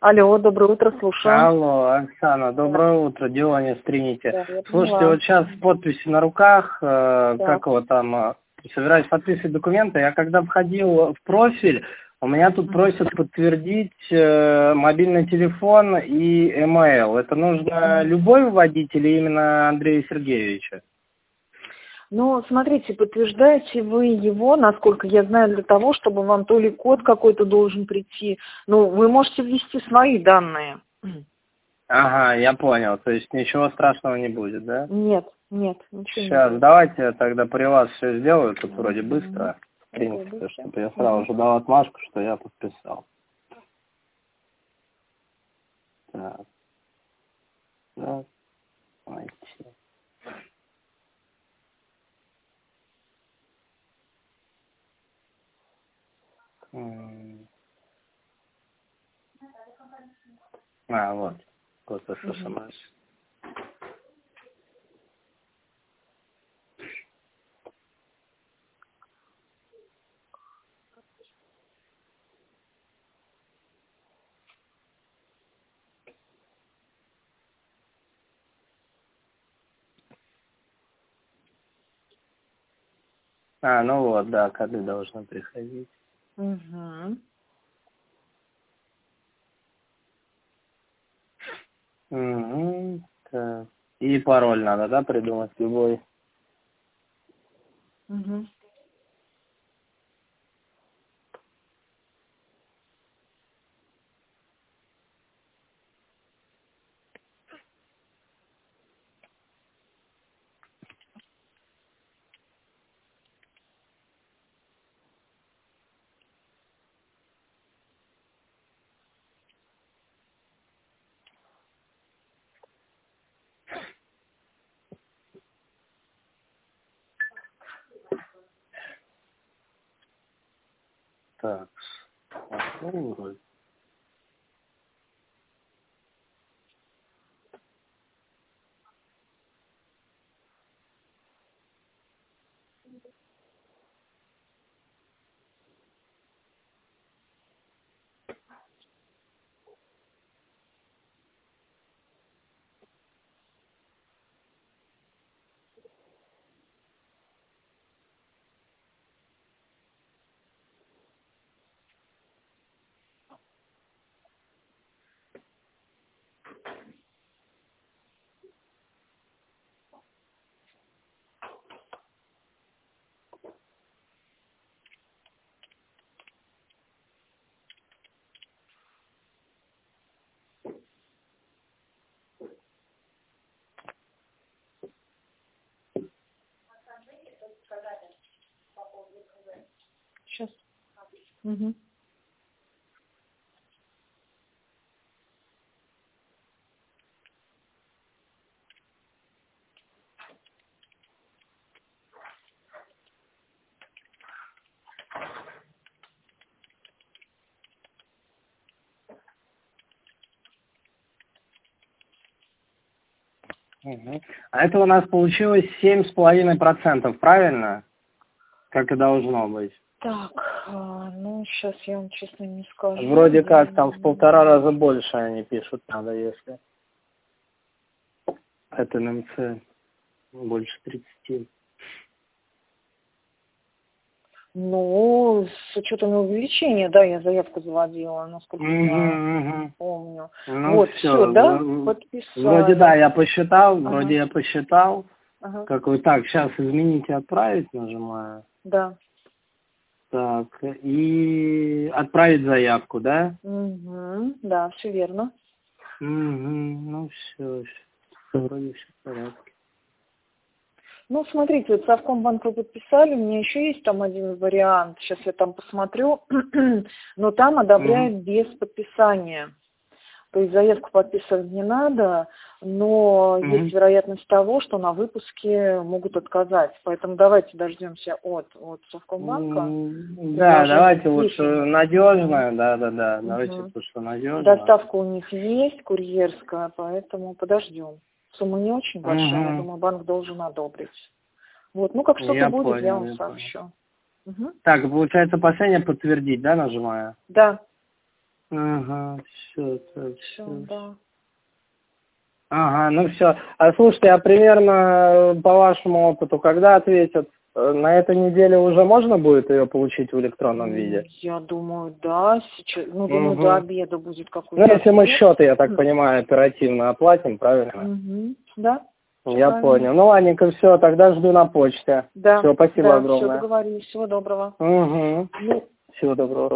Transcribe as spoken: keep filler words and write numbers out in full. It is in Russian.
Алло, доброе утро, слушаю. Алло, Оксана, доброе да. утро, Дионис, Тринити. Да, Слушайте, вот сейчас с подписью на руках, э, да. как его там, э, собираюсь подписывать документы, я когда входил в профиль, у меня тут просят подтвердить э, мобильный телефон и email. Это нужно любой вводить или именно Андрея Сергеевича? Ну, смотрите, подтверждаете вы его, насколько я знаю, для того, чтобы вам то ли код какой-то должен прийти. Ну, вы можете ввести свои данные. Ага, я понял. То есть ничего страшного не будет, да? Нет, нет, ничего не Сейчас, будет. давайте я тогда при вас все сделаю, тут вроде быстро. В принципе, чтобы я сразу же дал отмашку, что я подписал. Так. Так. Найти. А, вот. Вот это смс. А, ну вот, да, коды должны приходить. Угу. Угу. Так. И пароль надо, да, придумать любой? Угу. Так. Попробуй. Сейчас. Угу. Угу. А это у нас получилось семь с половиной процентов, правильно? Как и должно быть. Так, а, ну, сейчас я вам честно не скажу. Вроде как там в полтора раза больше они пишут надо, если. Это эн эм цэ больше тридцати. Ну, с учетом увеличения, да, я заявку заводила, насколько Угу, я угу. помню. Ну, Вот, все, все, да, в- подписали. Вроде да, я посчитал, Ага. вроде я посчитал. Ага. Как вы так, сейчас измените, отправить нажимаю. Да. Так, и отправить заявку, да? Угу. Да, все верно. Угу, ну все, вроде все в порядке. Ну, смотрите, вот Совкомбанк вы подписали, у меня еще есть там один вариант, сейчас я там посмотрю, но там одобряют Угу. без подписания. То есть заявку подписывать не надо, но Угу. есть вероятность того, что на выпуске могут отказать. Поэтому давайте дождемся от, от Совкомбанка. Да, давайте лучше надежно, угу. да, да, да, Угу. давайте лучше надежно. Доставка у них есть, курьерская, поэтому подождем. Сумма не очень большая, Угу. я думаю, банк должен одобрить. Вот, ну как что-то Я будет, понял, я вам я сообщу. Угу. Так, получается, последнее подтвердить, да, нажимаю? Да. Ага, все, так. Всё, да. Ага, ну все. А слушайте, а примерно по вашему опыту, когда ответят? На этой неделе уже можно будет ее получить в электронном виде? Я думаю, да. Сейчас, ну, думаю, Угу. до обеда будет какой-то Ну, если ответ. мы счеты, я так понимаю, оперативно оплатим, правильно? Угу. Да. Я правильно. понял. Ну, ладненько, все, тогда жду на почте. Да. Все, спасибо Да, огромное. все, договорились. Всего доброго. Угу. Ну, Всего доброго.